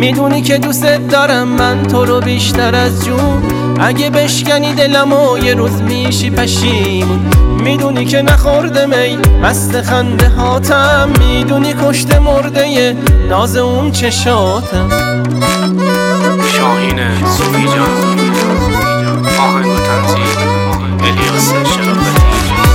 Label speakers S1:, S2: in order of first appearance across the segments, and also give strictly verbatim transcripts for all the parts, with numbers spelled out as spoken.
S1: میدونی که دوست دارم من تو رو بیشتر از جون. اگه بشکنی دلمو یه روز میشی پشیمون. میدونی که نخورده می مست خنده هاتم. میدونی کشته مرده ناز اون چشاتم.
S2: شاهین صوفی جان، آهنگ و تنظیم الیاس شرافتی.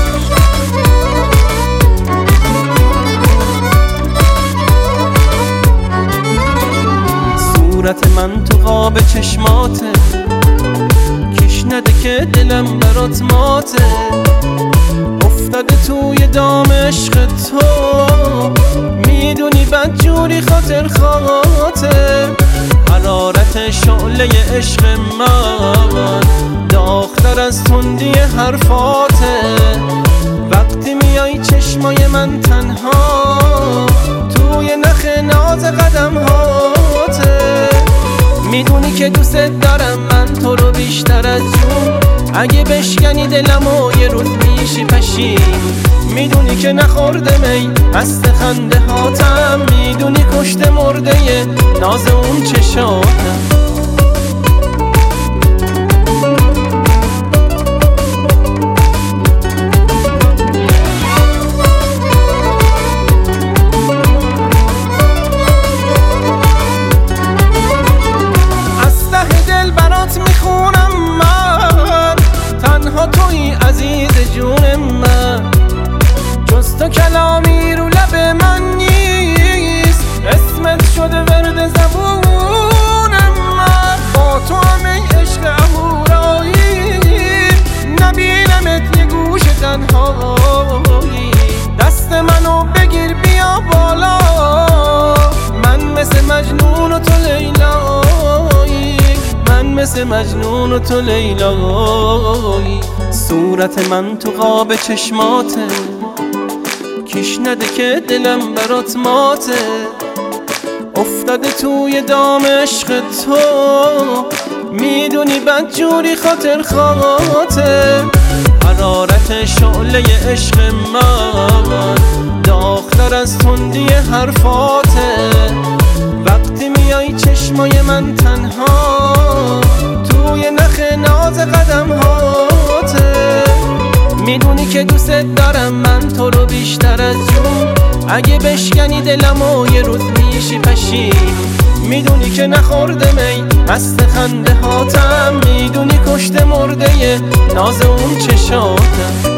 S1: صورت من تو قاب چشماته، کش نده که دلم برات ماته. افتاده توی دام عشق تو، میدونی بدجوری خاطر خاطر. حرارت شعله عشق من داغ‌تر از تندی حرفاته. وقتی میای چشمای من تنها، توی نخ ناز قدم هاته. میدونی که دوست دارم من تو رو بیشتر از جون. اگه بشکنی دلمو یه روز میشی پشیمون. میدونی که نخورده می مست خنده هاتم. میدونی کشته مرده ناز اون چشاتم. از ته دل برات میخونم من، تنها توی عزیز جون من. جز تو کلامی رو لب من نیست، اسمت شده ورد زبونم من. با تو همه عشق امورایی، نبینمت یه گوش تنهایی. دست منو بگیر بیا بالا، من مثل مجنون و تو لیلایی. من مثل مجنون و تو لیلایی. صورت من تو قاب چشماته، کش نده که دلم برات ماته. افتاده توی دام عشق تو، میدونی بدجوری خاطر خاطر. حرارت شعله عشق من داغ‌تر از تندی حرفاته. وقتی میای چشمای من تنها، توی نخ ناز قدم هاته. میدونی که دوست دارم من تو رو بیشتر از جون. اگه بشکنی دلمو یه روز میشی پشیمون. میدونی که نخورده می مست خنده هاتم. میدونی کشته مرده ناز اون چشاتم.